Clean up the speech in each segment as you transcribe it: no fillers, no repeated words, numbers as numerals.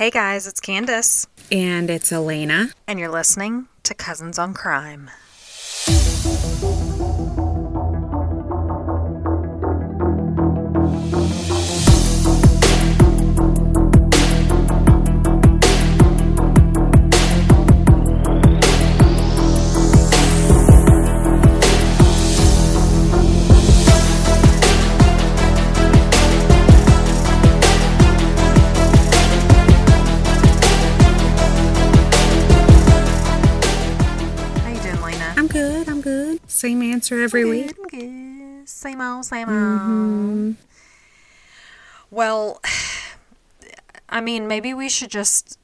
Hey guys, it's Candace. And it's Elena. And you're listening to Cousins on Crime. Same answer every week. Good. Same old. Well, I mean, maybe we should just,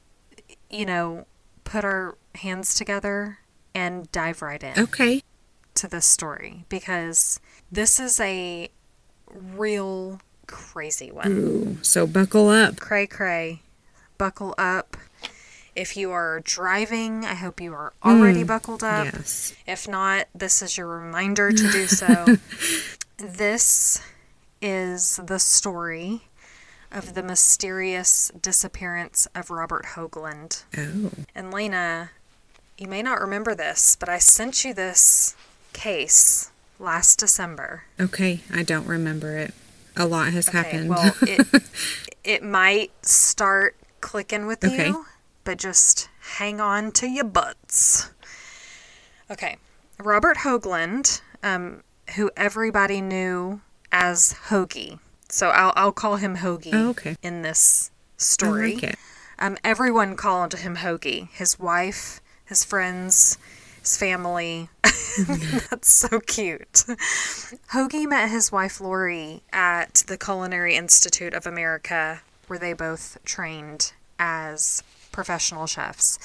put our hands together and dive right in. Okay. To this story, because this is a real crazy one. Ooh, so buckle up. Cray. Buckle up. If you are driving, I hope you are already buckled up. Yes. If not, this is your reminder to do so. This is the story of the mysterious disappearance of Robert Hoagland. Oh. And Lena, you may not remember this, but I sent you this case last December. Okay, I don't remember it. A lot has happened. Well, it might start clicking with you. But just hang on to your butts. Okay. Robert Hoagland, who everybody knew as Hoagie. So I'll call him Hoagie in this story. I like it. Everyone called him Hoagie. His wife, his friends, his family. That's so cute. Hoagie met his wife Lori at the Culinary Institute of America, where they both trained as professional chefs.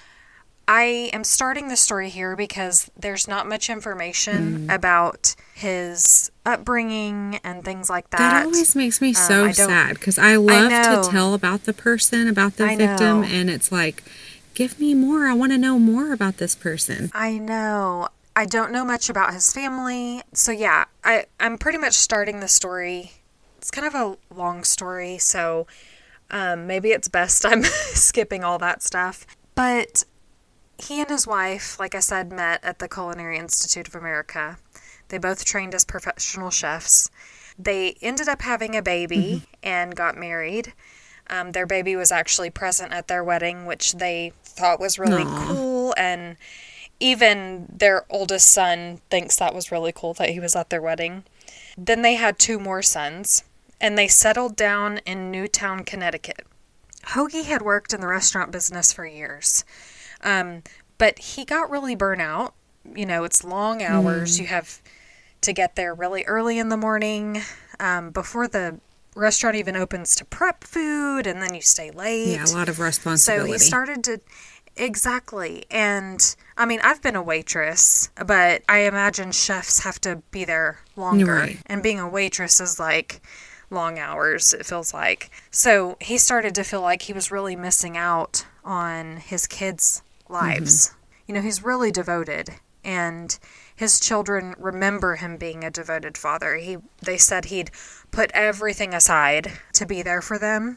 I am starting the story here because there's not much information about his upbringing and things like that. That always makes me so sad because I love to tell about the person, about the victim, and it's like, give me more. I want to know more about this person. I know. I don't know much about his family. So yeah, I'm pretty much starting the story. It's kind of a long story, so maybe it's best I'm skipping all that stuff. But he and his wife, like I said, met at the Culinary Institute of America. They both trained as professional chefs. They ended up having a baby and got married. Their baby was actually present at their wedding, which they thought was really cool. And even their oldest son thinks that was really cool that he was at their wedding. Then they had 2 more sons. And they settled down in Newtown, Connecticut. Hoagie had worked in the restaurant business for years. But he got really burnt out. It's long hours. You have to get there really early in the morning before the restaurant even opens to prep food. And then you stay late. Yeah, a lot of responsibility. So he started to... Exactly. And, I mean, I've been a waitress, but I imagine chefs have to be there longer. Right. And being a waitress is like... long hours, it feels like. So he started to feel like he was really missing out on his kids' lives. He's really devoted, and his children remember him being a devoted father. They said he'd put everything aside to be there for them,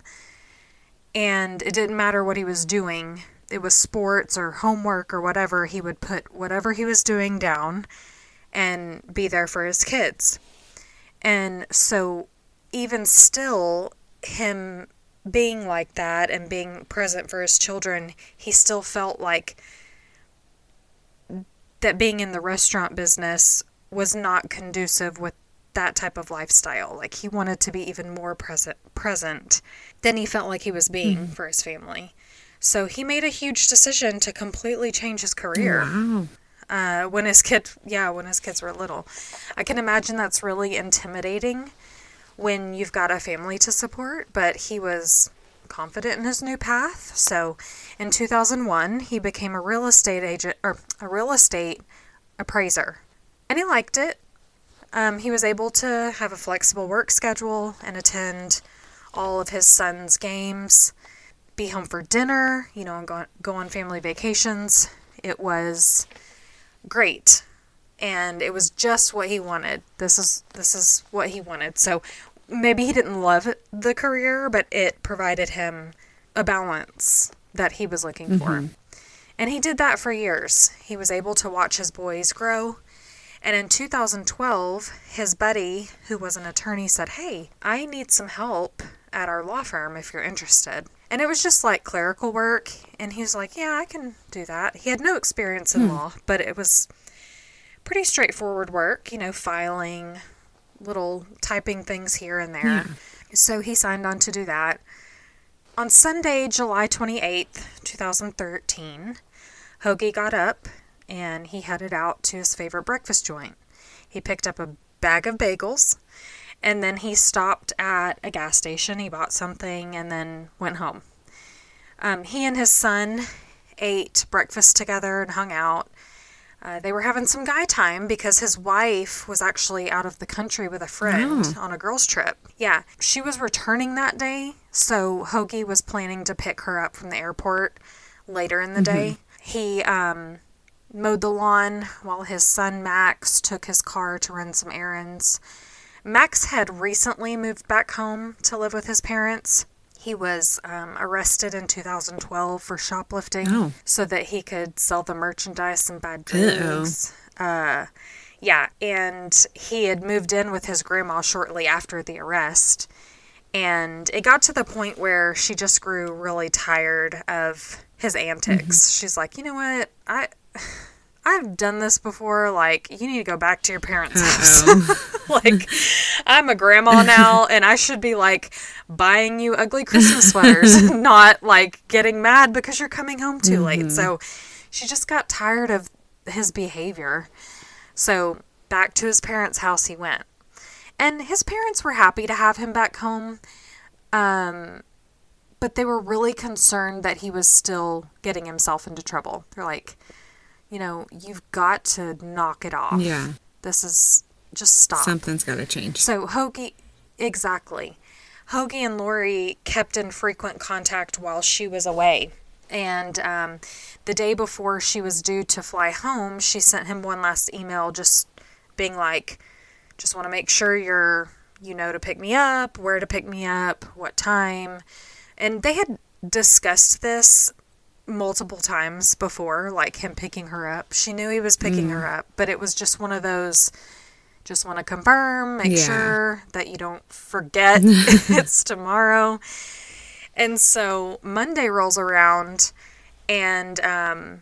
and it didn't matter what he was doing. It was sports or homework or whatever. He would put whatever he was doing down and be there for his kids. And so even still, him being like that and being present for his children, he still felt like that being in the restaurant business was not conducive with that type of lifestyle. Like, he wanted to be even more present than he felt like he was being for his family. So he made a huge decision to completely change his career. Wow. When his kids were little. I can imagine that's really intimidating when you've got a family to support, but he was confident in his new path. So in 2001, he became a real estate agent, or a real estate appraiser, and he liked it. He was able to have a flexible work schedule and attend all of his son's games, be home for dinner, and go on family vacations. It was great. And it was just what he wanted. This is what he wanted. So maybe he didn't love the career, but it provided him a balance that he was looking for. And he did that for years. He was able to watch his boys grow. And in 2012, his buddy, who was an attorney, said, "Hey, I need some help at our law firm if you're interested." And it was just like clerical work. And he was like, "Yeah, I can do that." He had no experience in law, but it was pretty straightforward work, filing, little typing things here and there. Yeah. So he signed on to do that. On Sunday, July 28th, 2013, Hoagie got up and he headed out to his favorite breakfast joint. He picked up a bag of bagels and then he stopped at a gas station. He bought something and then went home. He and his son ate breakfast together and hung out. They were having some guy time because his wife was actually out of the country with a friend on a girls' trip. Yeah, she was returning that day, so Hoagie was planning to pick her up from the airport later in the day. He mowed the lawn while his son Max took his car to run some errands. Max had recently moved back home to live with his parents. He was arrested in 2012 for shoplifting so that he could sell the merchandise and buy drugs. Yeah, and he had moved in with his grandma shortly after the arrest. And it got to the point where she just grew really tired of his antics. She's like, "You know what? I've done this before. Like, you need to go back to your parents' house. Like, I'm a grandma now, and I should be, like, buying you ugly Christmas sweaters, not, like, getting mad because you're coming home too late." So she just got tired of his behavior. So back to his parents' house he went. And his parents were happy to have him back home, but they were really concerned that he was still getting himself into trouble. They're like, "You've got to knock it off. Yeah. This is, just stop. Something's got to change." So Hoagie and Lori kept in frequent contact while she was away. And the day before she was due to fly home, she sent him one last email just being like, "Just want to make sure you're, to pick me up, where to pick me up, what time." And they had discussed this multiple times before, like him picking her up. She knew he was picking her up, but it was just one of those, just want to confirm, make sure that you don't forget it's tomorrow. And so Monday rolls around, and I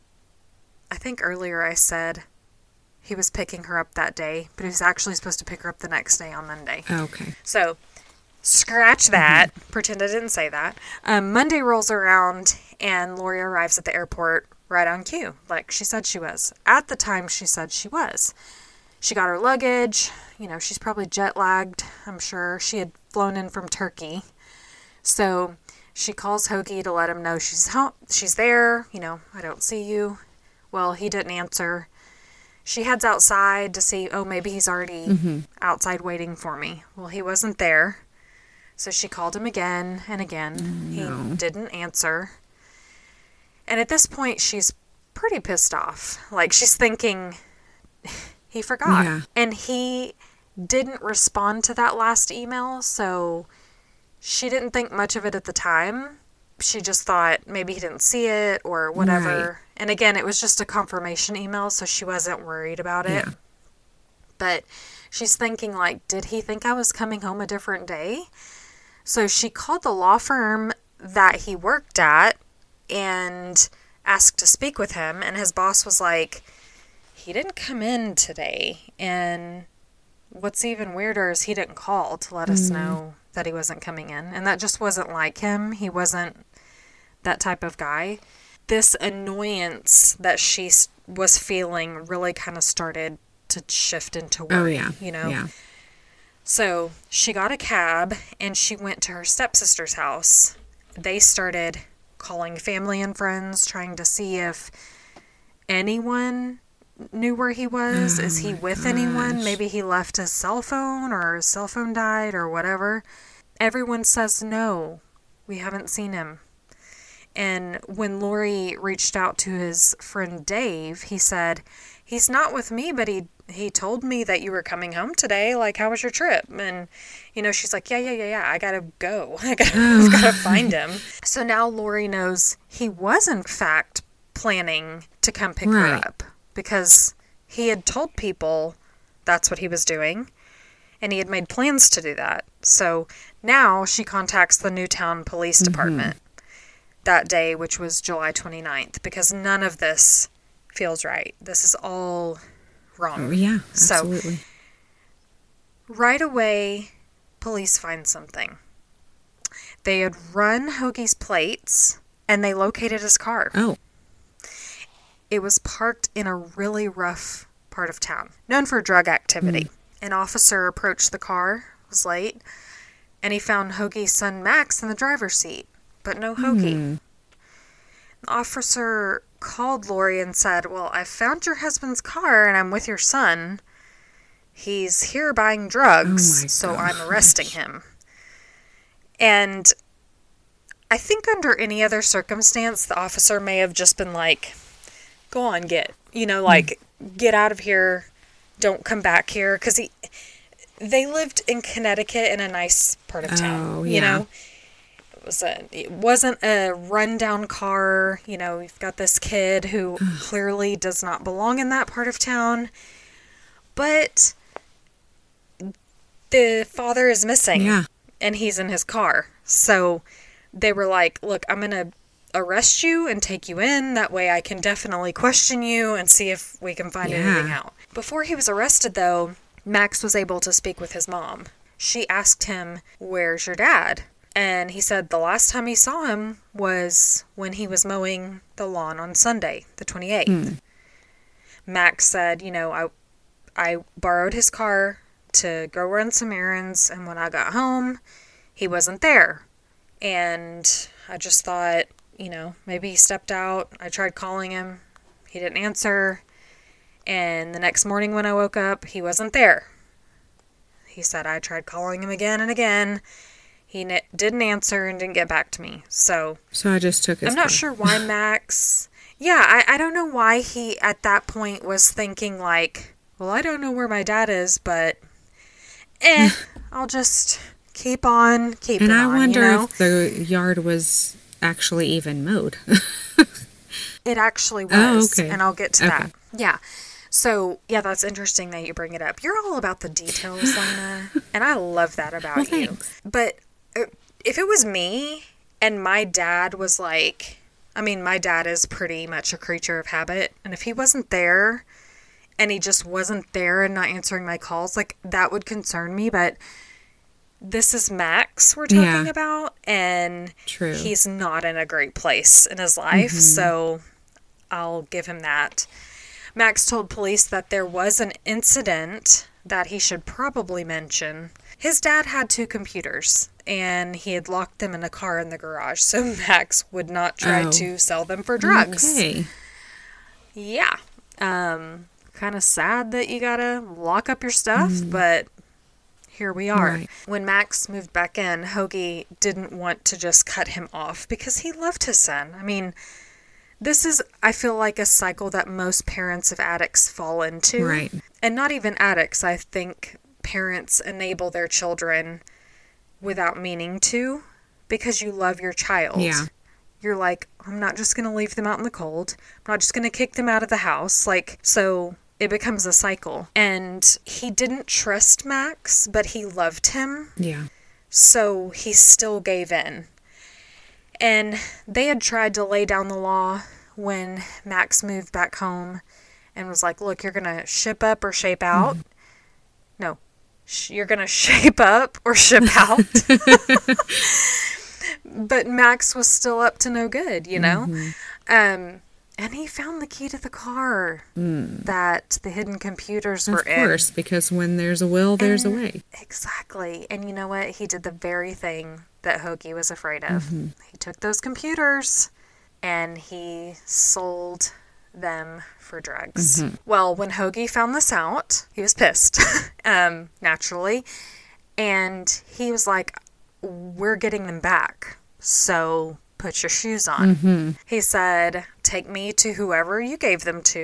think earlier I said he was picking her up that day, but he was actually supposed to pick her up the next day on Monday. Okay. So scratch that. Pretend I didn't say that. Monday rolls around, and Lori arrives at the airport right on cue, like she said she was. At the time, she said she was. She got her luggage. She's probably jet lagged, I'm sure. She had flown in from Turkey. So she calls Hoagie to let him know she's there. "I don't see you." Well, he didn't answer. She heads outside to see, maybe he's already outside waiting for me. Well, he wasn't there. So she called him again and again. He didn't answer. And at this point, she's pretty pissed off. Like, she's thinking, he forgot. Yeah. And he didn't respond to that last email, so she didn't think much of it at the time. She just thought maybe he didn't see it or whatever. Right. And again, it was just a confirmation email, so she wasn't worried about it. Yeah. But she's thinking, like, did he think I was coming home a different day? So she called the law firm that he worked at and asked to speak with him. And his boss was like, "He didn't come in today. And what's even weirder is he didn't call to let us know that he wasn't coming in." And that just wasn't like him. He wasn't that type of guy. This annoyance that she was feeling really kind of started to shift into worry, Yeah. So she got a cab and she went to her stepsister's house. They started calling family and friends, trying to see if anyone knew where he was. Is he with anyone? Maybe he left his cell phone or his cell phone died or whatever. Everyone says, "No, we haven't seen him." And when Lori reached out to his friend Dave, he said he's not with me, but he told me that you were coming home today. Like, how was your trip? And, she's like, yeah. I gotta go. I've gotta find him. So now Lori knows he was, in fact, planning to come pick her up because he had told people that's what he was doing, and he had made plans to do that. So now she contacts the Newtown Police Department that day, which was July 29th, because none of this feels right. This is all wrong. Oh, yeah, absolutely. So right away, police find something. They had run Hoagie's plates, and they located his car. Oh. It was parked in a really rough part of town, known for drug activity. An officer approached the car, was late, and he found Hoagie's son Max in the driver's seat, but no Hoagie. The officer called Lori and said, well, I found your husband's car and I'm with your son. He's here buying drugs, so I'm arresting him. And I think under any other circumstance, the officer may have just been like, go on, get out of here. Don't come back here. Because they lived in Connecticut in a nice part of town, you know. It wasn't a rundown car. You've got this kid who clearly does not belong in that part of town. But the father is missing. Yeah. And he's in his car. So they were like, look, I'm going to arrest you and take you in. That way I can definitely question you and see if we can find anything out. Before he was arrested, though, Max was able to speak with his mom. She asked him, where's your dad? And he said the last time he saw him was when he was mowing the lawn on Sunday, the 28th. Max said, I borrowed his car to go run some errands, and when I got home, he wasn't there. And I just thought, maybe he stepped out. I tried calling him. He didn't answer. And the next morning when I woke up, he wasn't there. He said I tried calling him again and again. He didn't answer and didn't get back to me. So I just took his I'm not sure why Max... Yeah, I don't know why he, at that point, was thinking like, well, I don't know where my dad is, but I'll just keep on keeping on, And I wonder if the yard was actually even mowed. It actually was, and I'll get to that. Yeah. So, yeah, that's interesting that you bring it up. You're all about the details, Lena, and I love that about you. But if it was me and my dad was like, my dad is pretty much a creature of habit, and if he wasn't there and he just wasn't there and not answering my calls, like, that would concern me, but this is Max we're talking about, and he's not in a great place in his life, so I'll give him that. Max told police that there was an incident that he should probably mention. His dad had 2 computers, and he had locked them in a car in the garage, so Max would not try to sell them for drugs. Okay. Yeah. Kind of sad that you gotta lock up your stuff, but here we are. Right. When Max moved back in, Hoagie didn't want to just cut him off because he loved his son. This is, I feel like, a cycle that most parents of addicts fall into. Right. And not even addicts. I think parents enable their children without meaning to because you love your child. Yeah. You're like, I'm not just going to leave them out in the cold. I'm not just going to kick them out of the house. So it becomes a cycle. And he didn't trust Max, but he loved him. Yeah. So he still gave in. And they had tried to lay down the law when Max moved back home and was like, look, you're going to ship up or shape out. No, you're going to shape up or ship out. But Max was still up to no good, And he found the key to the car that the hidden computers were in. Of course, because when there's a will, there's a way. Exactly. And you know what? He did the very thing that Hoagie was afraid of. He took those computers and he sold them for drugs. Well, when Hoagie found this out, he was pissed, naturally. And he was like, we're getting them back. So put your shoes on. He said, take me to whoever you gave them to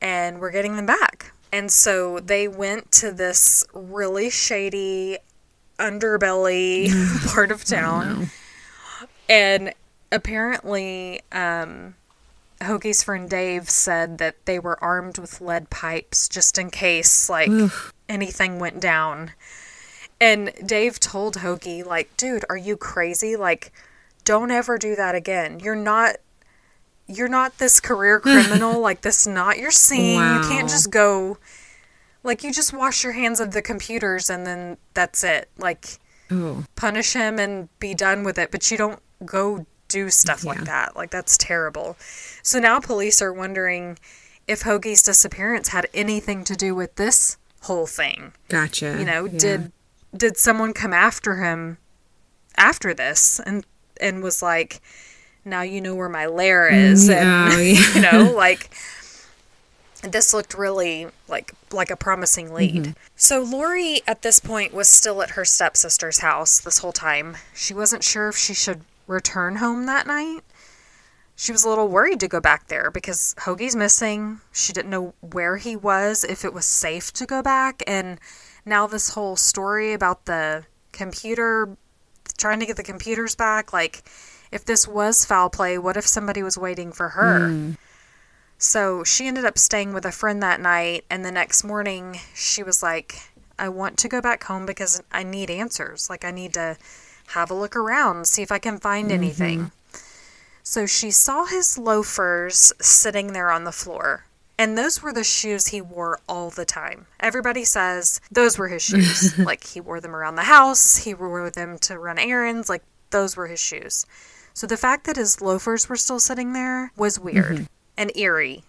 and we're getting them back. And so they went to this really shady underbelly part of town. Oh, no. And apparently, Hoagie's friend Dave said that they were armed with lead pipes just in case, like, anything went down. And Dave told Hoagie, like, dude, are you crazy? Like, don't ever do that again. You're not this career criminal. Like, this is not your scene. Wow. You can't just go, like, you just wash your hands of the computers and then that's it. Like, punish him and be done with it. But you don't go do stuff like that. Like, that's terrible. So now police are wondering if Hoagie's disappearance had anything to do with this whole thing. Gotcha. You know, did someone come after him after this and was like, now you know where my lair is, and you know, like, this looked really like a promising lead. Mm-hmm. So Lori at this point was still at her stepsister's house this whole time. She wasn't sure if she should return home that night. She was a little worried to go back there because Hoagie's missing. She didn't know where he was, if it was safe to go back. And now this whole story about the computer, trying to get the computers back, like, if this was foul play, what if somebody was waiting for her? So she ended up staying with a friend that night, and the next morning she was like, I want to go back home because I need answers. Like, I need to have a look around, see if I can find anything. So she saw his loafers sitting there on the floor. And those were the shoes he wore all the time. Everybody says those were his shoes. Like, he wore them around the house. He wore them to run errands. Like, those were his shoes. So the fact that his loafers were still sitting there was weird and eerie.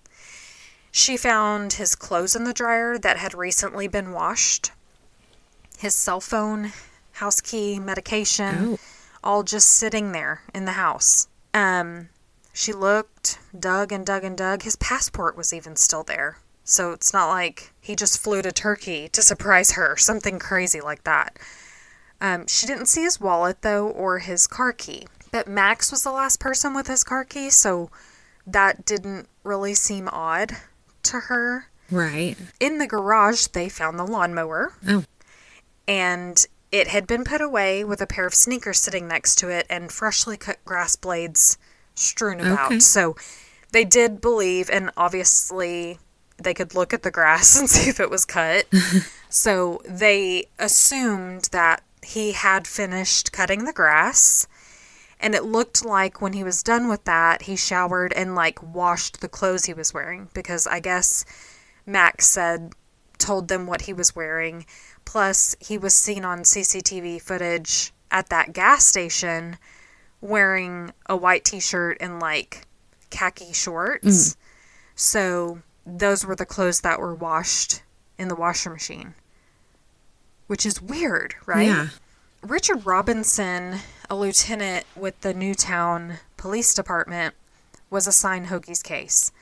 She found his clothes in the dryer that had recently been washed. His cell phone, house key, medication, all just sitting there in the house. She looked, dug and dug and dug. His passport was even still there. So it's not like he just flew to Turkey to surprise her, something crazy like that. She didn't see his wallet, though, or his car key. But Max was the last person with his car key, so that didn't really seem odd to her. Right. In the garage, they found the lawnmower. Oh. And it had been put away with a pair of sneakers sitting next to it and freshly cut grass blades strewn about. Okay. So they did believe, and obviously they could look at the grass and see if it was cut. So they assumed that he had finished cutting the grass. And it looked like when he was done with that, he showered and, like, washed the clothes he was wearing. Because I guess Max told them what he was wearing. Plus, he was seen on CCTV footage at that gas station wearing a white t-shirt and, like, khaki shorts. So those were the clothes that were washed in the washer machine. Which is weird, right? Yeah. Richard Robinson, a lieutenant with the Newtown Police Department, was assigned Hoagie's case.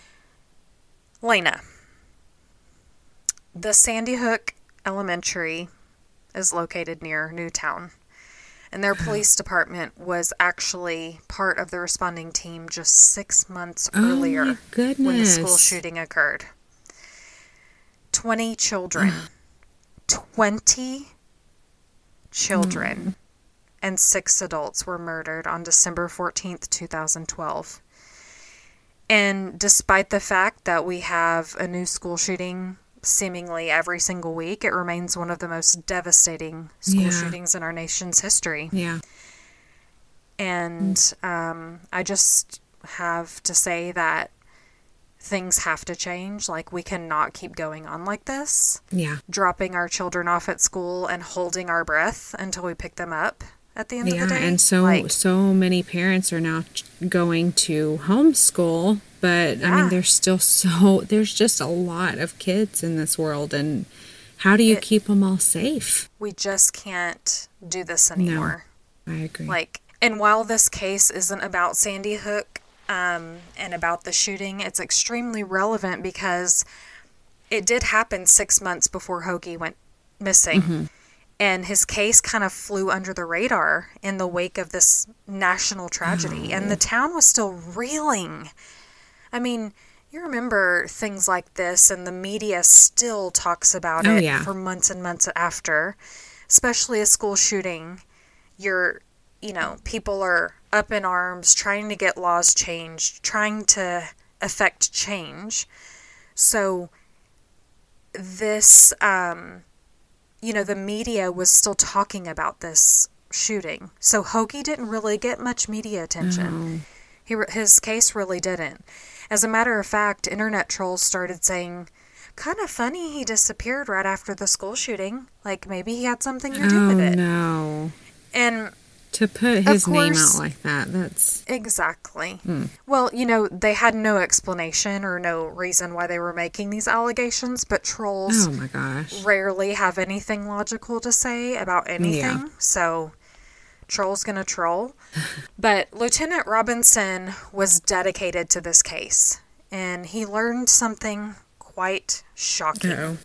Lena. The Sandy Hook Elementary is located near Newtown, and their police department was actually part of the responding team just 6 months earlier when the school shooting occurred. 20 children. 20 children and 6 adults were murdered on December 14th, 2012. And despite the fact that we have a new school shooting seemingly every single week, it remains one of the most devastating school shootings in our nation's history. Yeah. And I just have to say that things have to change. Like, we cannot keep going on like this. Yeah. Dropping our children off at school and holding our breath until we pick them up at the end of the day. Yeah, and so many parents are now going to homeschool, but I mean, there's just a lot of kids in this world, and how do you keep them all safe? We just can't do this anymore. No, I agree. Like, and while this case isn't about Sandy Hook, and about the shooting, it's extremely relevant because it did happen 6 months before Hoagie went missing. And his case kind of flew under the radar in the wake of this national tragedy. And the town was still reeling. I mean, You remember things like this, and the media still talks about it for months and months after, especially a school shooting. People are up in arms, trying to get laws changed, trying to affect change. So this, the media was still talking about this shooting. So Hoagie didn't really get much media attention. His case really didn't. As a matter of fact, internet trolls started saying, kind of funny he disappeared right after the school shooting. Like, maybe he had something to do with it. No. And to put his name out like that, that's... Exactly. Well, they had no explanation or no reason why they were making these allegations, but trolls rarely have anything logical to say about anything. Yeah. So, troll's gonna troll. But Lieutenant Robinson was dedicated to this case, and he learned something quite shocking. Uh-oh.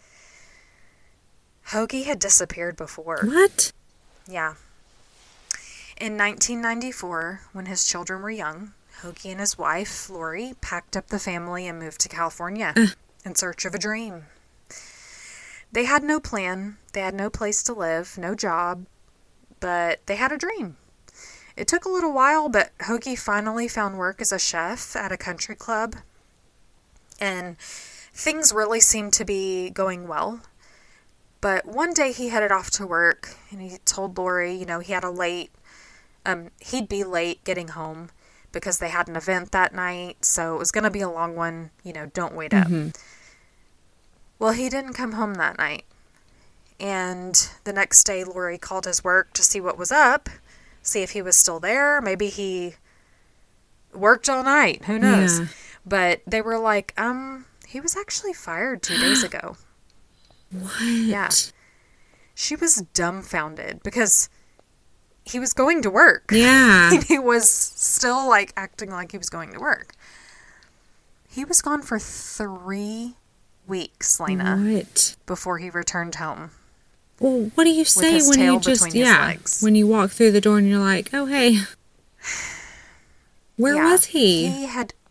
Hoagie had disappeared before. What? Yeah. In 1994, when his children were young, Hoagie and his wife, Lori, packed up the family and moved to California in search of a dream. They had no plan. They had no place to live, no job, but they had a dream. It took a little while, but Hoagie finally found work as a chef at a country club, and things really seemed to be going well. But one day he headed off to work, and he told Lori, he had he'd be late getting home because they had an event that night, so it was going to be a long one, don't wait up. Well, he didn't come home that night. And the next day, Lori called his work to see what was up, see if he was still there. Maybe he worked all night. Who knows? Yeah. But they were like, he was actually fired 2 days ago. What? Yeah. She was dumbfounded because he was going to work. Yeah. He was still, acting like he was going to work. He was gone for 3 weeks, Lena. What? Before he returned home. Well, what do you say when you just, when you walk through the door and you're like, oh, hey. Where was he?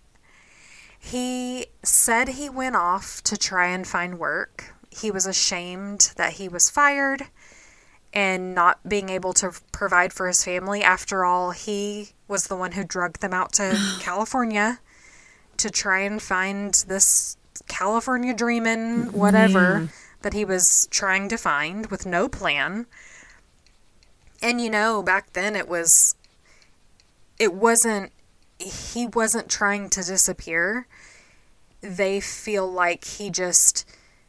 He said he went off to try and find work. He was ashamed that he was fired and not being able to provide for his family. After all, he was the one who drugged them out to California to try and find this California dreamin' whatever that he was trying to find with no plan. And back then he wasn't trying to disappear. They feel like he just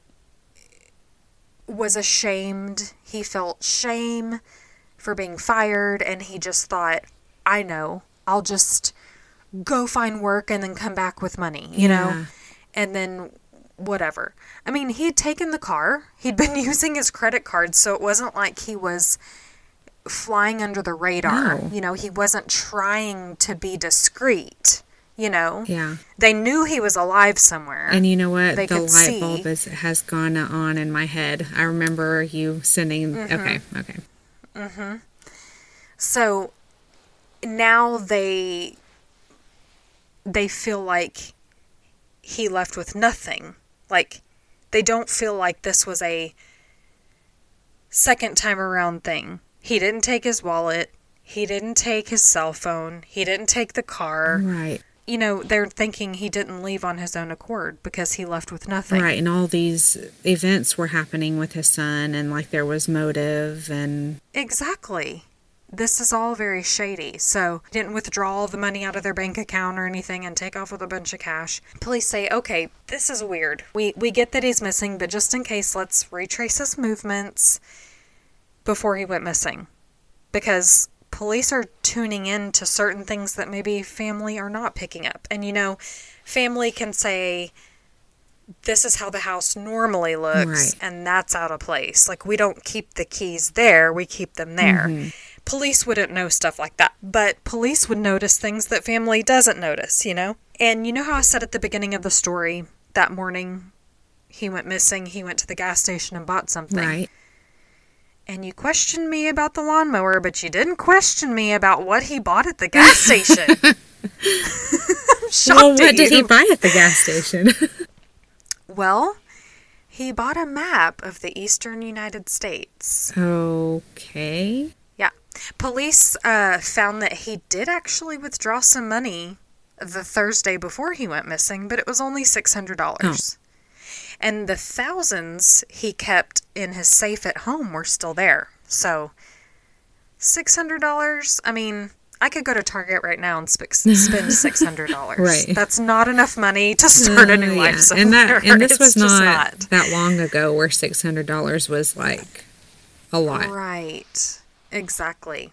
was ashamed. He felt shame for being fired, and he just thought, I know, I'll just go find work and then come back with money, you know? And then whatever. I mean, he had taken the car. He'd been using his credit card, so it wasn't like he was flying under the radar. No. He wasn't trying to be discreet. Yeah. They knew he was alive somewhere. And you know what? The light bulb has gone on in my head. I remember you sending... Okay. Mm-hmm. So, now they feel like he left with nothing. Like, they don't feel like this was a second time around thing. He didn't take his wallet. He didn't take his cell phone. He didn't take the car. Right. They're thinking he didn't leave on his own accord because he left with nothing. Right, and all these events were happening with his son, and there was motive and... Exactly. This is all very shady. So, he didn't withdraw all the money out of their bank account or anything and take off with a bunch of cash. Police say, okay, this is weird. We get that he's missing, but just in case, let's retrace his movements before he went missing. Because police are tuning in to certain things that maybe family are not picking up. And, family can say, this is how the house normally looks, and that's out of place. We don't keep the keys there, we keep them there. Mm-hmm. Police wouldn't know stuff like that, but police would notice things that family doesn't notice, And you know how I said at the beginning of the story, that morning he went missing, he went to the gas station and bought something. Right. And you questioned me about the lawnmower, but you didn't question me about what he bought at the gas station. I'm shocked Well, what did he buy at the gas station? Well, he bought a map of the eastern United States. Okay. Yeah. Police found that he did actually withdraw some money the Thursday before he went missing, but it was only $600. Oh. And the thousands he kept in his safe at home were still there. So, $600, I mean, I could go to Target right now and spend $600. Right. That's not enough money to start a new life somewhere. And this was It's just not that long ago where $600 was like a lot. Right. Exactly.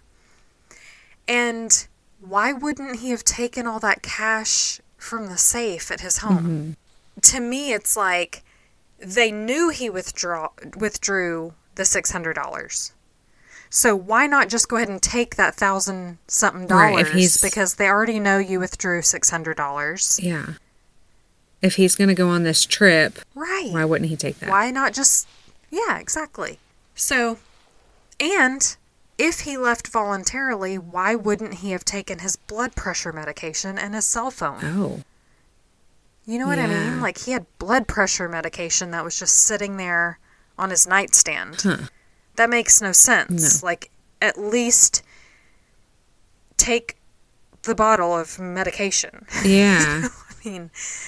And why wouldn't he have taken all that cash from the safe at his home? Mm-hmm. To me, it's like they knew he withdrew the $600. So why not just go ahead and take that $1,000-something dollars? Because they already know you withdrew $600. Yeah. If he's going to go on this trip, right? Why wouldn't he take that? Why not just... Yeah, exactly. So, and if he left voluntarily, why wouldn't he have taken his blood pressure medication and his cell phone? Oh. You know what I mean? Like, he had blood pressure medication that was just sitting there on his nightstand. Huh. That makes no sense. No. Like, at least take the bottle of medication. Yeah. I mean,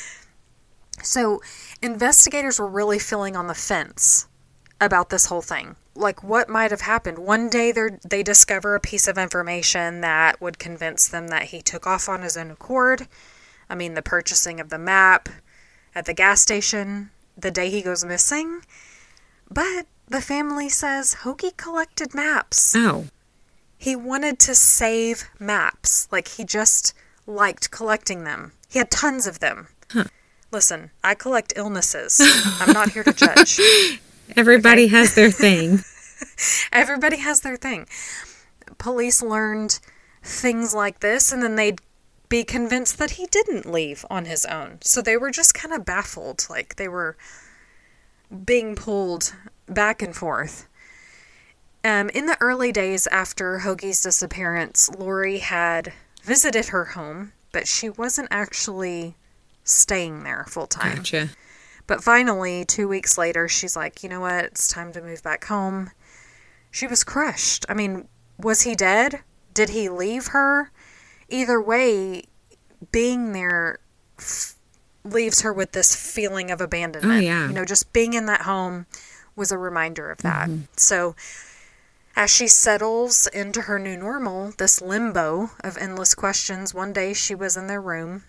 so investigators were really feeling on the fence about this whole thing. Like, what might have happened? One day they discover a piece of information that would convince them that he took off on his own accord. I mean, the purchasing of the map at the gas station the day he goes missing. But the family says Hoagie collected maps. Oh. He wanted to save maps. Like, he just liked collecting them. He had tons of them. Huh. Listen, I collect illnesses. I'm not here to judge. Everybody has their thing. Everybody has their thing. Police learned things like this, and then they'd be convinced that he didn't leave on his own. So they were just kind of baffled. Like, they were being pulled back and forth. In the early days after Hoagie's disappearance, Lori had visited her home, but she wasn't actually staying there full time. Gotcha. But finally, 2 weeks later, she's like, you know what? It's time to move back home. She was crushed. I mean, was he dead? Did he leave her? Either way, being there leaves her with this feeling of abandonment. Oh, yeah. You know, just being in that home was a reminder of that. Mm-hmm. So as she settles into her new normal, this limbo of endless questions, one day she was in their room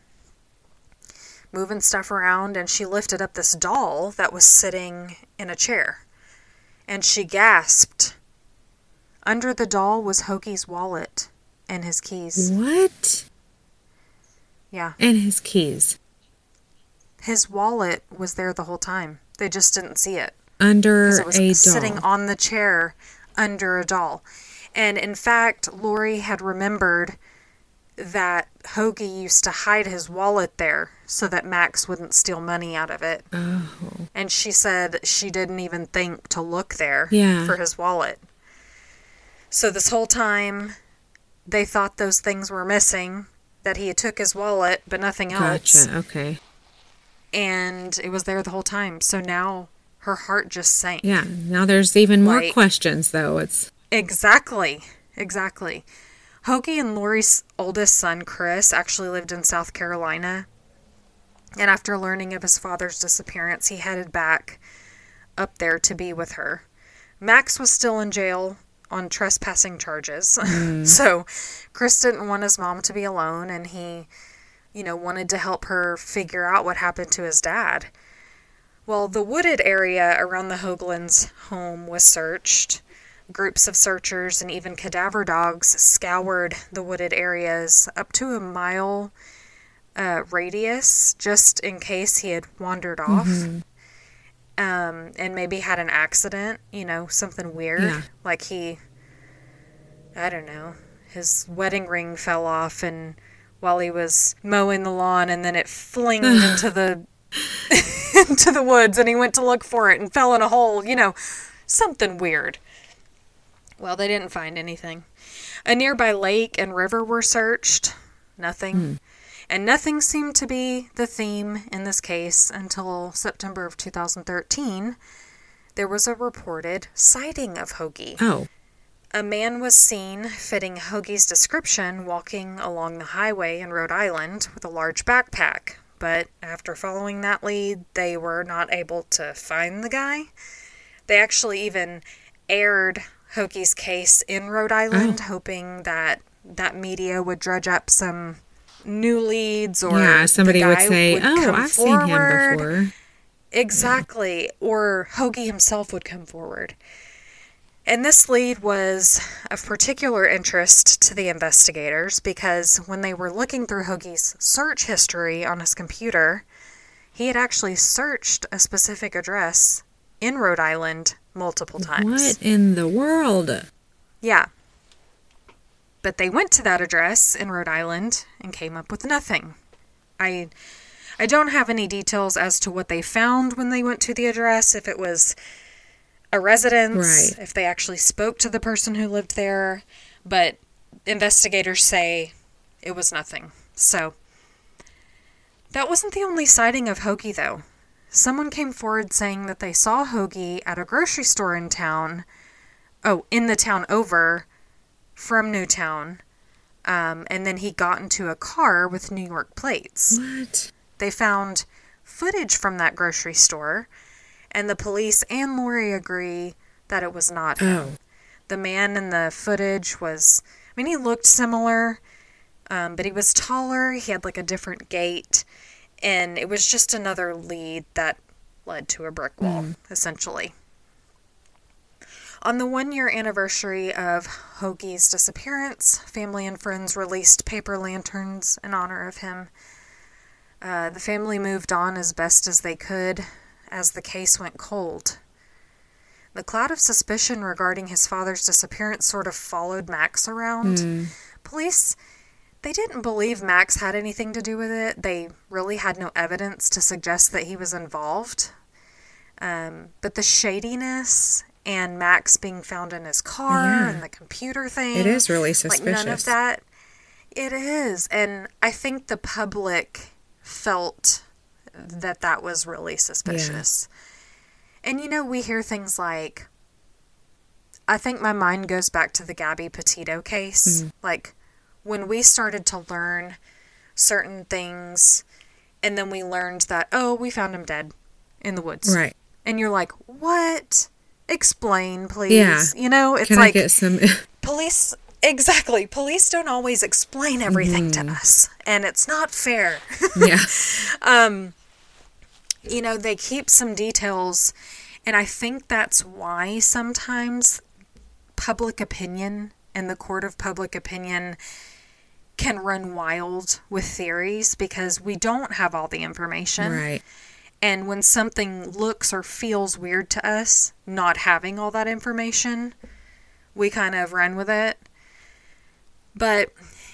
moving stuff around, and she lifted up this doll that was sitting in a chair. And she gasped. Under the doll was Hoagie's wallet and his keys. What? Yeah. And his keys. His wallet was there the whole time. They just didn't see it. Under it was a doll. Sitting on the chair under a doll. And in fact, Lori had remembered that Hoagie used to hide his wallet there so that Max wouldn't steal money out of it. Oh. And she said she didn't even think to look there for his wallet. So this whole time, they thought those things were missing, that he had took his wallet, but nothing else. Gotcha, okay. And it was there the whole time. So now her heart just sank. Yeah, now there's even more questions, though. Exactly. Hoagie and Lori's oldest son, Chris, actually lived in South Carolina. And after learning of his father's disappearance, he headed back up there to be with her. Max was still in jail on trespassing charges. So Chris didn't want his mom to be alone, and he, wanted to help her figure out what happened to his dad. Well, the wooded area around the Hoaglands' home was searched. Groups of searchers and even cadaver dogs scoured the wooded areas up to a mile radius, just in case he had wandered off. Mm-hmm. And maybe had an accident, something weird. Yeah. Like his wedding ring fell off and while he was mowing the lawn, and then it flinged into the into the woods, and he went to look for it and fell in a hole, something weird. Well, they didn't find anything. A nearby lake and river were searched. Nothing. And nothing seemed to be the theme in this case until September of 2013. There was a reported sighting of Hoagie. Oh. A man was seen fitting Hoagie's description walking along the highway in Rhode Island with a large backpack. But after following that lead, they were not able to find the guy. They actually even aired Hoagie's case in Rhode Island, hoping that media would dredge up some new leads, or somebody would say, I've seen him before. Exactly. Or Hoagie himself would come forward. And this lead was of particular interest to the investigators because when they were looking through Hoagie's search history on his computer, he had actually searched a specific address in Rhode Island multiple times. What in the world? Yeah. But they went to that address in Rhode Island and came up with nothing. I don't have any details as to what they found when they went to the address, if it was a residence, if they actually spoke to the person who lived there, but investigators say it was nothing. So, that wasn't the only sighting of Hoagie, though. Someone came forward saying that they saw Hoagie at a grocery store in town, in the town over from Newtown, and then he got into a car with New York plates. What? They found footage from that grocery store, and the police and Lori agree that it was not him. The man in the footage he looked similar, but he was taller, he had like a different gait, and it was just another lead that led to a brick wall, essentially. On the 1-year anniversary of Hoagie's disappearance, family and friends released paper lanterns in honor of him. The family moved on as best as they could as the case went cold. The cloud of suspicion regarding his father's disappearance sort of followed Max around. Police, they didn't believe Max had anything to do with it. They really had no evidence to suggest that he was involved. But the shadiness and Max being found in his car and the computer thing. It is really suspicious. Like, none of that. It is. And I think the public felt that was really suspicious. Yeah. And, we hear things like, I think my mind goes back to the Gabby Petito case. Like, when we started to learn certain things, and then we learned that, we found him dead in the woods. Right. And you're like, what? Explain, please. Yeah. It's Can like, I get some... police... Exactly. Police don't always explain everything to us, and it's not fair. Yeah. They keep some details, and I think that's why sometimes public opinion and the court of public opinion can run wild with theories because we don't have all the information. Right. And when something looks or feels weird to us, not having all that information, we kind of run with it. But,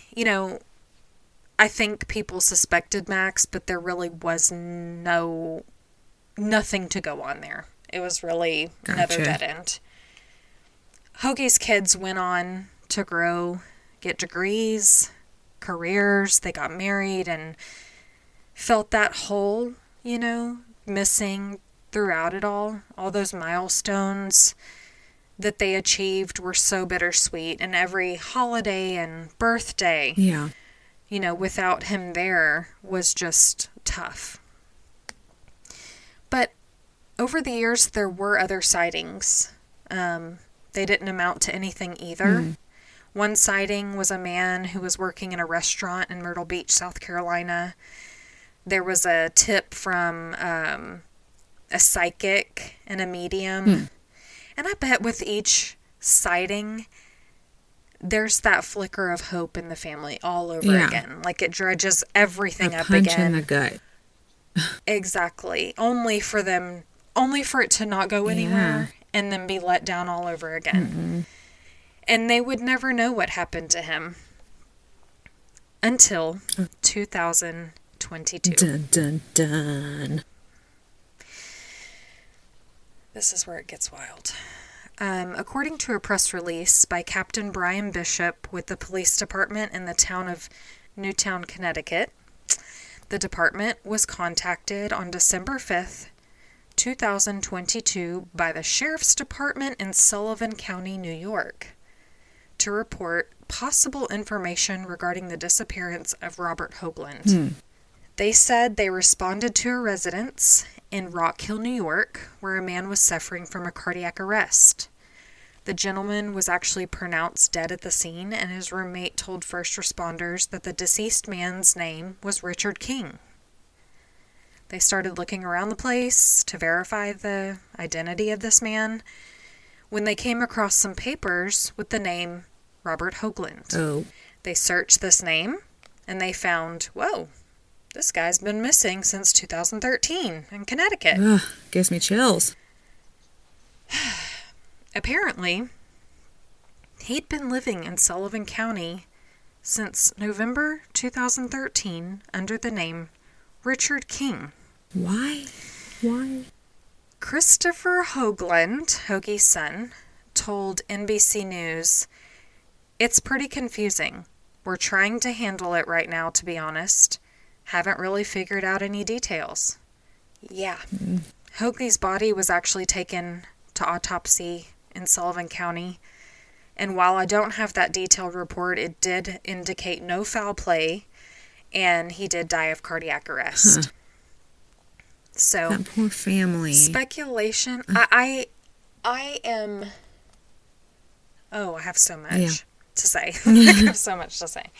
I think people suspected Max, but there really was nothing to go on there. It was really another dead end. Hoagie's kids went on to grow, get degrees, careers, they got married, and felt that hole, missing throughout it all. All those milestones that they achieved were so bittersweet, and every holiday and birthday, without him there was just tough. But over the years, there were other sightings. They didn't amount to anything either. One sighting was a man who was working in a restaurant in Myrtle Beach, South Carolina. There was a tip from a psychic and a medium. And I bet with each sighting, there's that flicker of hope in the family all over again. Like it dredges everything up again. A punch in the gut. Exactly. Only for it to not go anywhere and then be let down all over again. And they would never know what happened to him until 2022. Dun, dun, dun. This is where it gets wild. According to a press release by Captain Brian Bishop with the police department in the town of Newtown, Connecticut, The department was contacted on December 5th, 2022 by the Sheriff's Department in Sullivan County, New York, to report possible information regarding the disappearance of Robert Hoagland. They said they responded to a residence in Rock Hill, New York, where a man was suffering from a cardiac arrest. The gentleman was actually pronounced dead at the scene, and his roommate told first responders that the deceased man's name was Richard King. They started looking around the place to verify the identity of this man when they came across some papers with the name Robert Hoagland. Oh. They searched this name, and they found, whoa, this guy's been missing since 2013 in Connecticut. Ugh, gives me chills. Apparently, he'd been living in Sullivan County since November 2013 under the name Richard King. Why? Christopher Hoagland, Hoagie's son, told NBC News, "It's pretty confusing. We're trying to handle it right now, to be honest. Haven't really figured out any details." Yeah. Hoagie's body was actually taken to autopsy in Sullivan County, and while I don't have that detailed report, it did indicate no foul play, and he did die of cardiac arrest. So That poor family. speculation. I am. Oh, I have so much to say. I have so much to say.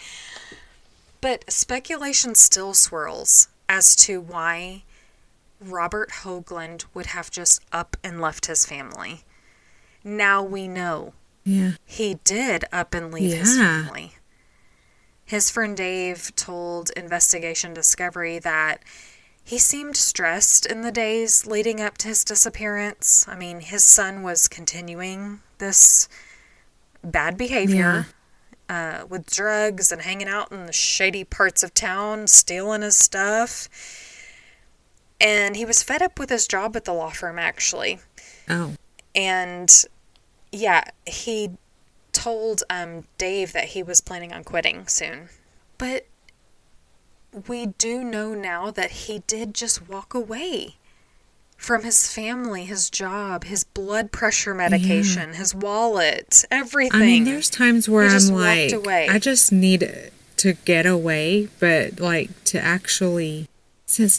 But speculation still swirls as to why Robert Hoagland would have just up and left his family. Now we know. Yeah. He did up and leave his family. His friend Dave told Investigation Discovery that he seemed stressed in the days leading up to his disappearance. I mean, his son was continuing this bad behavior with drugs and hanging out in the shady parts of town, stealing his stuff. And he was fed up with his job at the law firm, actually. Oh. And, yeah, he told Dave that he was planning on quitting soon. But we do know now that he did just walk away from his family, his job, his blood pressure medication, his wallet, everything. I mean, there's times where He I'm just like, walked away. I just need to get away, but like to actually, since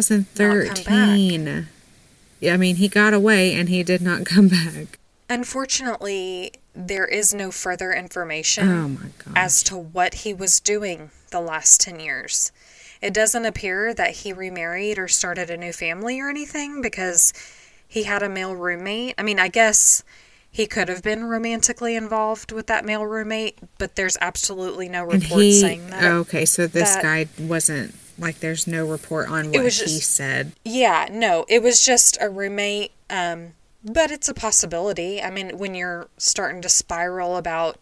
2013. I mean, he got away and he did not come back. Unfortunately, there is no further information Oh my gosh. as to what he was doing the last 10 years. It doesn't appear that he remarried or started a new family or anything because he had a male roommate. I mean, I guess he could have been romantically involved with that male roommate, but there's absolutely no report saying that. Okay, so this guy wasn't, like, there's no report on what he said. Yeah, no, it was just a roommate, but it's a possibility. I mean, when you're starting to spiral about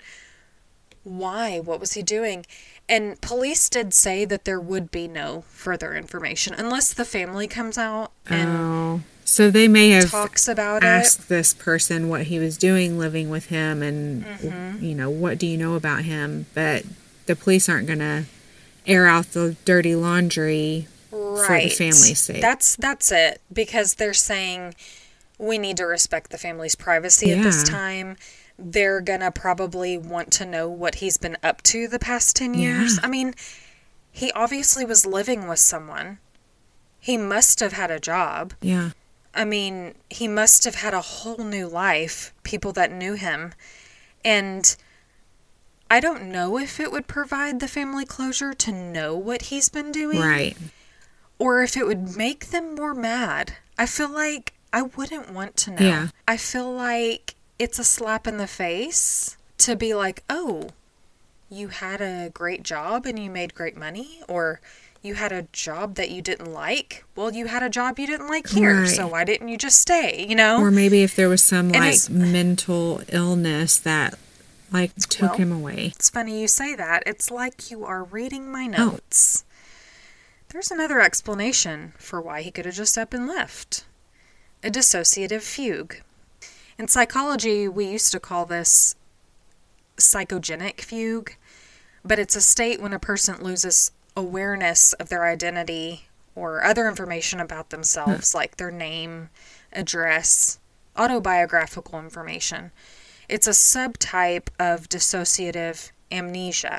why, what was he doing? And police did say that there would be no further information unless the family comes out and so they may have talks about asked this person what he was doing living with him and, you know, what do you know about him? But the police aren't going to air out the dirty laundry for the family's sake. That's it, because they're saying we need to respect the family's privacy at this time. They're gonna probably want to know what he's been up to the past 10 years. I mean, he obviously was living with someone. He must have had a job. Yeah. I mean, he must have had a whole new life, people that knew him. And I don't know if it would provide the family closure to know what he's been doing. Right. Or if it would make them more mad. I feel like I wouldn't want to know. Yeah. I feel like it's a slap in the face to be like, oh, you had a great job and you made great money, or you had a job that you didn't like. Well, you had a job you didn't like here, so why didn't you just stay, you know? Or maybe if there was some, like, mental illness that, like, took him away. It's funny you say that. It's like you are reading my notes. There's another explanation for why he could have just up and left. A dissociative fugue. In psychology, we used to call this psychogenic fugue, but it's a state when a person loses awareness of their identity or other information about themselves, like their name, address, autobiographical information. It's a subtype of dissociative amnesia.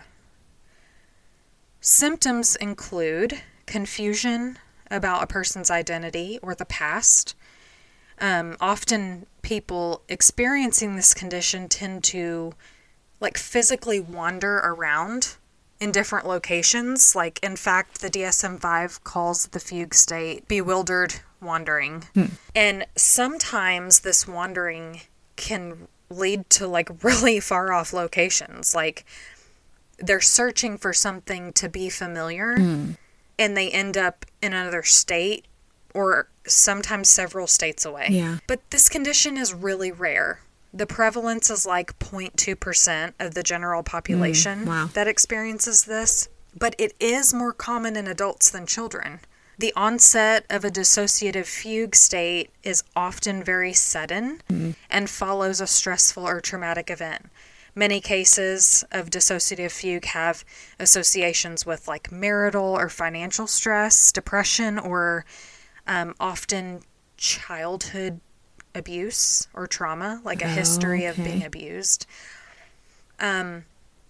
Symptoms include confusion about a person's identity or the past. Often people experiencing this condition tend to physically wander around in different locations. In fact, the DSM-5 calls the fugue state bewildered wandering. And sometimes this wandering can lead to really far off locations. They're searching for something to be familiar and they end up in another state or sometimes several states away. Yeah. But this condition is really rare. The prevalence is 0.2% of the general population that experiences this, but it is more common in adults than children. The onset of a dissociative fugue state is often very sudden and follows a stressful or traumatic event. Many cases of dissociative fugue have associations with marital or financial stress, depression, or often childhood abuse or trauma, a history of being abused. And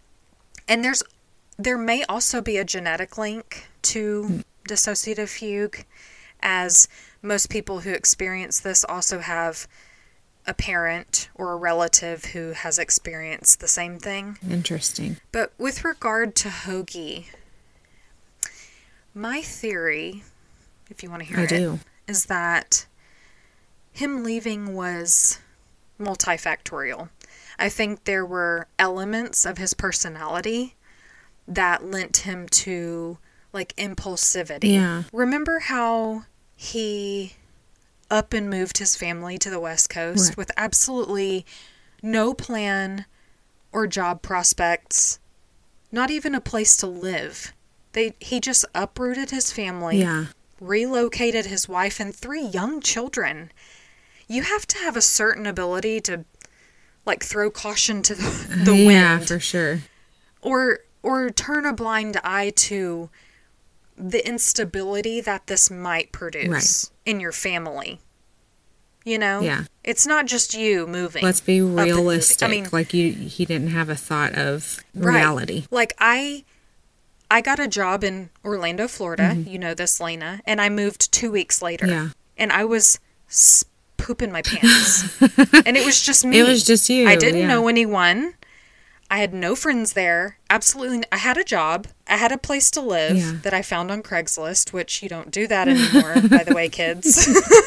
there may also be a genetic link to dissociative fugue, as most people who experience this also have a parent or a relative who has experienced the same thing. Interesting. But with regard to Hoagie, my theory, if you want to hear it, is that him leaving was multifactorial. I think there were elements of his personality that lent him to impulsivity. Yeah. Remember how he up and moved his family to the West Coast with absolutely no plan or job prospects, not even a place to live. He just uprooted his family, relocated his wife and 3 young children. You have to have a certain ability to throw caution to the wind. Yeah, for sure. Or turn a blind eye to the instability that this might produce in your family. Yeah. It's not just you moving. Let's be realistic. I mean, he didn't have a thought of reality. I got a job in Orlando, Florida. You know this, Lena. And I moved 2 weeks later. Yeah. And I was pooping my pants. And it was just me. It was just you. I didn't know anyone. I had no friends there. Absolutely. I had a job. I had a place to live that I found on Craigslist, which you don't do that anymore, by the way, kids.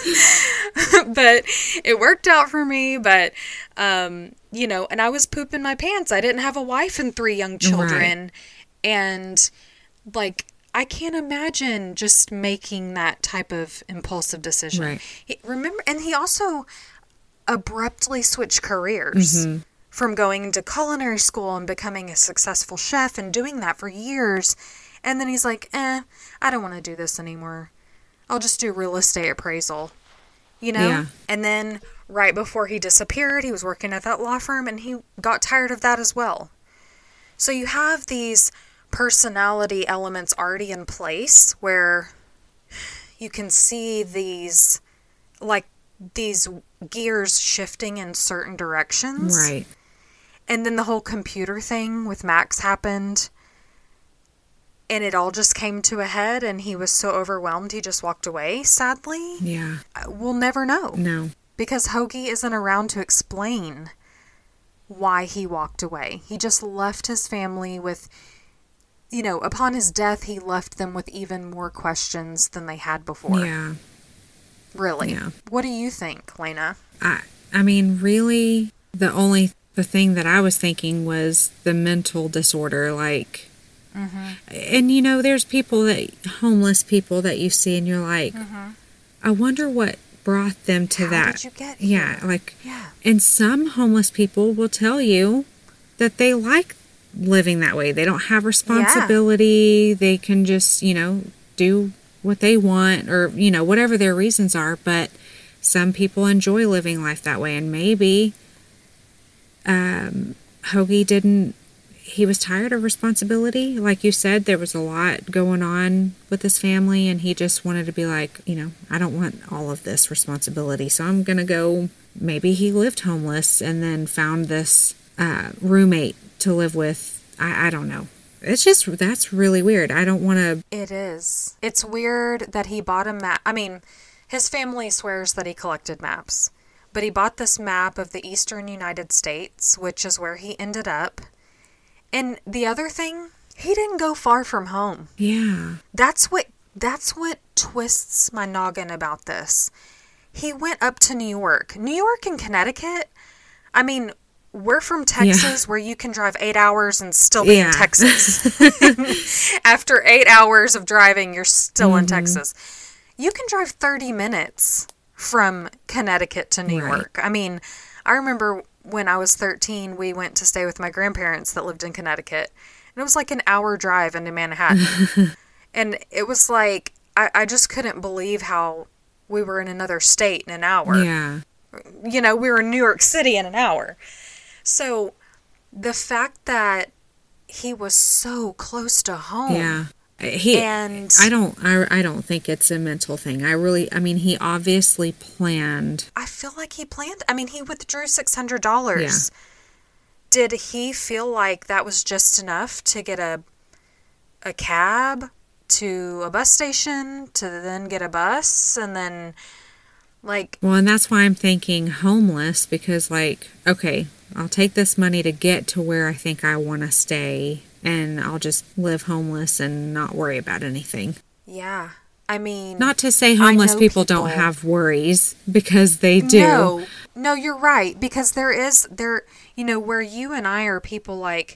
But it worked out for me. But, and I was pooping my pants. I didn't have a wife and 3 young children. Right. And, I can't imagine just making that type of impulsive decision. Right. He also abruptly switched careers. From going to culinary school and becoming a successful chef and doing that for years. And then he's like, I don't want to do this anymore. I'll just do real estate appraisal. Yeah. And then right before he disappeared, he was working at that law firm and he got tired of that as well. So you have these personality elements already in place where you can see these gears shifting in certain directions. Right. And then the whole computer thing with Max happened. And it all just came to a head and he was so overwhelmed he just walked away, sadly. Yeah. We'll never know. No. Because Hoagie isn't around to explain why he walked away. He just left his family with, upon his death, he left them with even more questions than they had before. Yeah. Really. Yeah. What do you think, Lena? I mean, really, the thing that I was thinking was the mental disorder, and there's homeless people that you see and you're like, I wonder what brought them to that. How did you get here? And some homeless people will tell you that they like living that way. They don't have responsibility. They can just, do what they want or, whatever their reasons are. But some people enjoy living life that way. And maybe Hoagie he was tired of responsibility. Like you said, there was a lot going on with his family, and he just wanted to be like, I don't want all of this responsibility, so I'm going to go. Maybe he lived homeless and then found this roommate to live with. I don't know. It's just, that's really weird. I don't want to. It is. It's weird that he bought a map. I mean, his family swears that he collected maps, but he bought this map of the eastern United States, which is where he ended up. And the other thing, he didn't go far from home. Yeah. That's what twists my noggin about this. He went up to New York. New York and Connecticut, I mean, we're from Texas, where you can drive 8 hours and still be in Texas. After 8 hours of driving, you're still in Texas. You can drive 30 minutes from Connecticut to New York. I mean, I remember when I was 13, we went to stay with my grandparents that lived in Connecticut. And it was like an hour drive into Manhattan. And it was like, I just couldn't believe how we were in another state in an hour. Yeah. We were in New York City in an hour. So the fact that he was so close to home. Yeah. I don't think it's a mental thing. He obviously planned. I feel like he planned. I mean, he withdrew $600. Yeah. Did he feel like that was just enough to get a cab to a bus station to then get a bus and then Well, and that's why I'm thinking homeless, because okay, I'll take this money to get to where I think I want to stay, and I'll just live homeless and not worry about anything. Yeah. I mean, not to say homeless people don't have worries, because they do. No, you're right. Because there, where you and I are people like,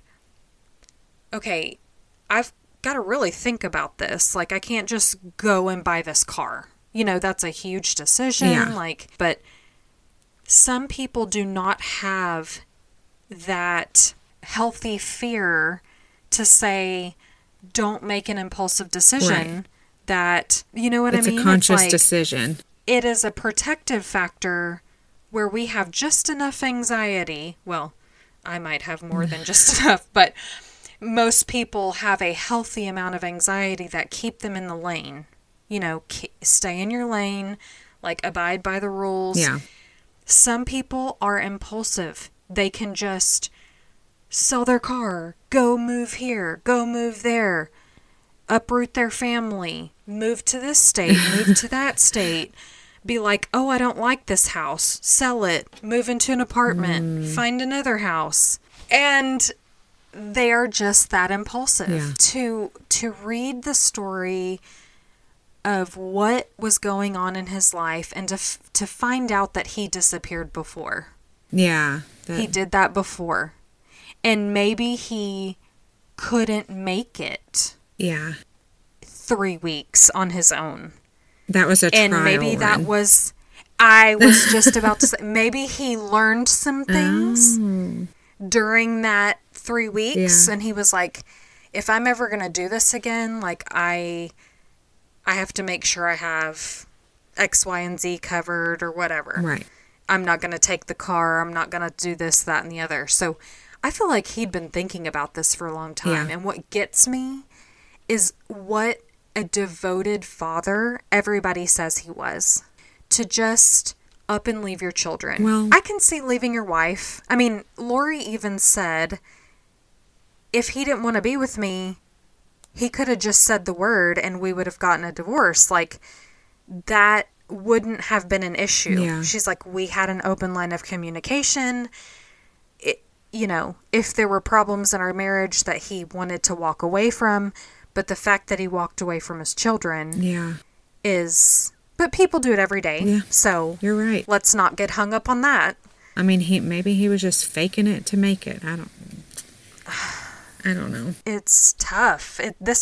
okay, I've got to really think about this. Like, I can't just go and buy this car. That's a huge decision. Yeah. But some people do not have that healthy fear to say, don't make an impulsive decision. Right. That, you know what I mean? It's a conscious decision. It is a protective factor where we have just enough anxiety. Well, I might have more than just enough, but most people have a healthy amount of anxiety that keep them in the lane. Stay in your lane, abide by the rules. Yeah. Some people are impulsive. They can just sell their car, go move here, go move there, uproot their family, move to this state, move to that state, be like, oh, I don't like this house, sell it, move into an apartment, find another house. And they are just that impulsive. Yeah. To read the story of what was going on in his life and to find out that he disappeared before. Yeah. He did that before. And maybe he couldn't make it. Yeah. 3 weeks on his own. That was a trial And maybe run. that was, I was just about to say, maybe he learned some things during that 3 weeks. Yeah. And he was like, if I'm ever going to do this again, I have to make sure I have X, Y, and Z covered or whatever. Right. I'm not going to take the car. I'm not going to do this, that, and the other. So I feel like he'd been thinking about this for a long time. Yeah. And what gets me is what a devoted father everybody says he was. To just up and leave your children. Well, I can see leaving your wife. I mean, Lori even said, if he didn't want to be with me, he could have just said the word and we would have gotten a divorce. That wouldn't have been an issue. Yeah. She's like, we had an open line of communication. If there were problems in our marriage that he wanted to walk away from, but the fact that he walked away from his children but people do it every day. Yeah. So you're right. Let's not get hung up on that. I mean, maybe he was just faking it to make it. I don't know. It's tough.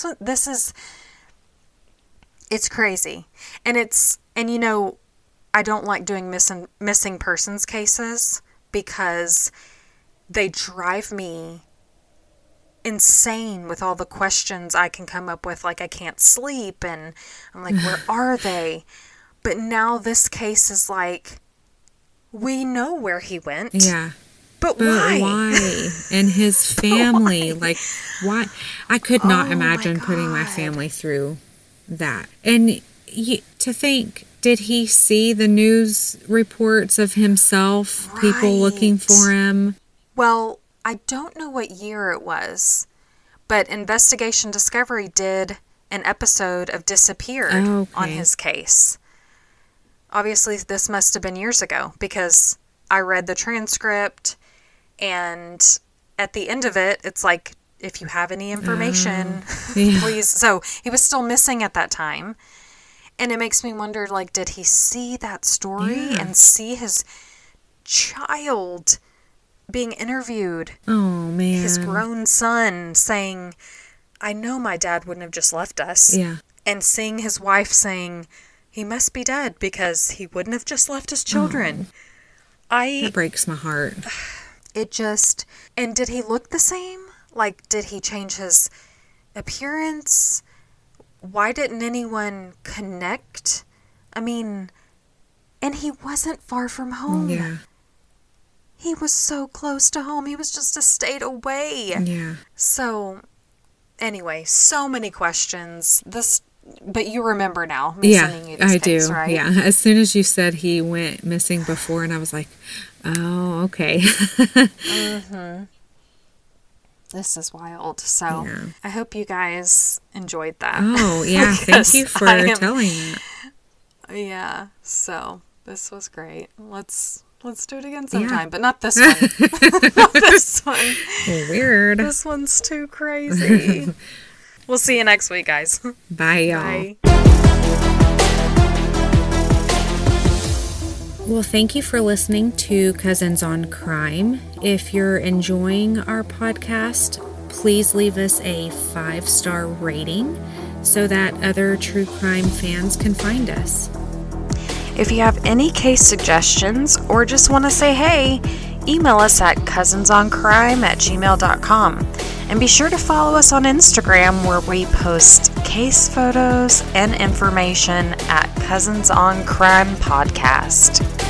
It's crazy. And I don't like doing missing persons cases because they drive me insane with all the questions I can come up with. I can't sleep and I'm like, where are they? But now this case is we know where he went. Yeah. But But why? why? And his family, like, why? I could not Oh, imagine my putting my God. family through that. And to think, did he see the news reports of himself, people looking Right. for him? Well, I don't know what year it was, but Investigation Discovery did an episode of Disappeared Oh, on okay. his case. Obviously, this must have been years ago because I read the transcript, and at the end of it, it's like, if you have any information, yeah. please. So he was still missing at that time. And it makes me wonder, like, did he see that story Yeah. and see his child being interviewed? Oh, man. His grown son saying, I know my dad wouldn't have just left us. Yeah. And seeing his wife saying, he must be dead because he wouldn't have just left his children. That breaks my heart. And did he look the same? Like, did he change his appearance? Why didn't anyone connect? I mean, and he wasn't far from home. Yeah. He was so close to home. He was just a state away. Yeah. So, anyway, so many questions. But you remember now me sending you this I case, do. right? Yeah. As soon as you said he went missing before, and I was like, oh, okay. This is wild. So, Yeah. I hope you guys enjoyed that. Oh, yeah. Thank you Because for telling that. Yeah. So, this was great. Let's do it again sometime, but not this one. Not this one. Weird. This one's too crazy. We'll see you next week, guys. Bye, y'all. Bye. Well, thank you for listening to Cousins on Crime. If you're enjoying our podcast, please leave us a 5-star rating so that other true crime fans can find us. If you have any case suggestions or just want to say hey, email us at cousinsoncrime@gmail.com. And be sure to follow us on Instagram where we post case photos and information at Cousins on Crime Podcast.